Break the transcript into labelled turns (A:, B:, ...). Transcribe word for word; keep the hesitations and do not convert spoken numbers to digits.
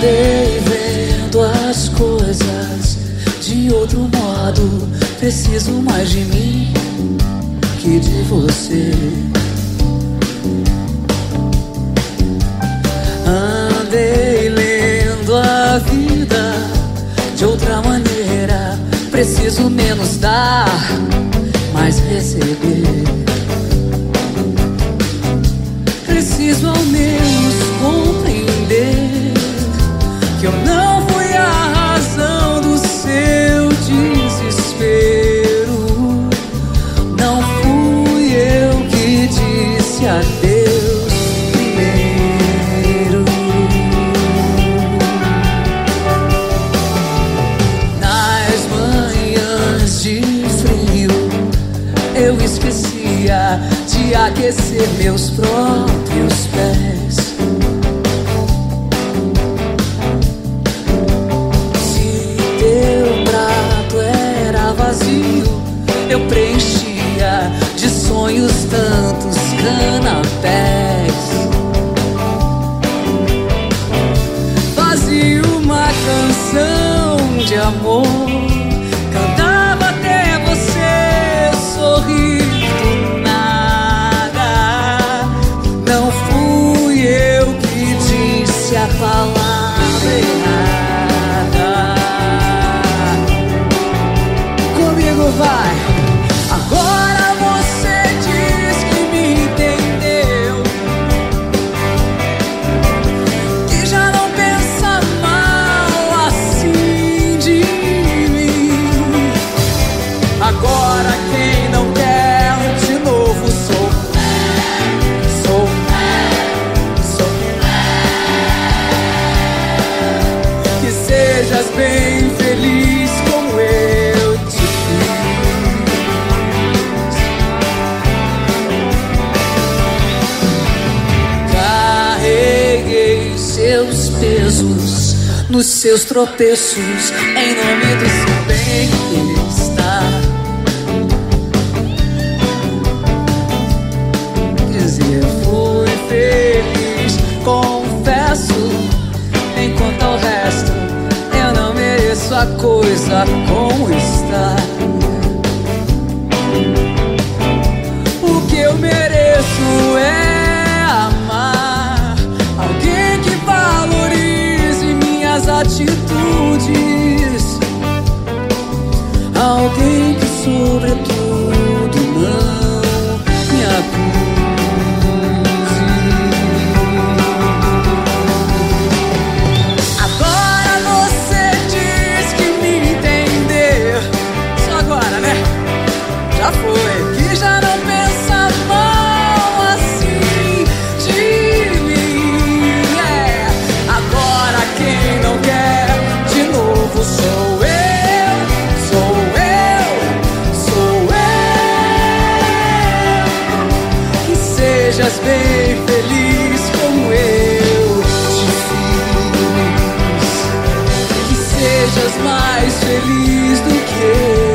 A: Andei vendo as coisas de outro modo. Preciso mais de mim que de você. Andei lendo a vida de outra maneira. Preciso menos dar, mais receber. Preciso ao menos compreender que eu não fui a razão do seu desespero. Não fui eu que disse adeus primeiro. Nas manhãs de frio eu esquecia de aquecer meus próprios pés. Se teu prato era vazio, eu preenchia de sonhos tantos canapés. Fazia uma canção de amor, cantava até você sorrir do nada. Não fui eu que disse a palavra errada. Comigo vai. Agora você diz que me entendeu, que já não pensa mal assim de mim. Agora quem não quer de novo sou, sou, sou. Que sejas bem feliz como eu te fiz. Carreguei seus pesos nos seus tropeços em nome do seu bem-estar. Dizer fui feliz, confesso, enquanto ao resto eu não mereço a coisa como está. O que eu mereço é amar alguém que valorize minhas atitudes, alguém que sobretudo não me acuse. Agora você diz que me entender, só agora, né? Já foi, que já não pensa mal assim de mim. É. Agora quem não quer de novo sou eu, sou eu, sou eu. Que sejas bem feliz como eu te fiz, que sejas mais feliz do que eu.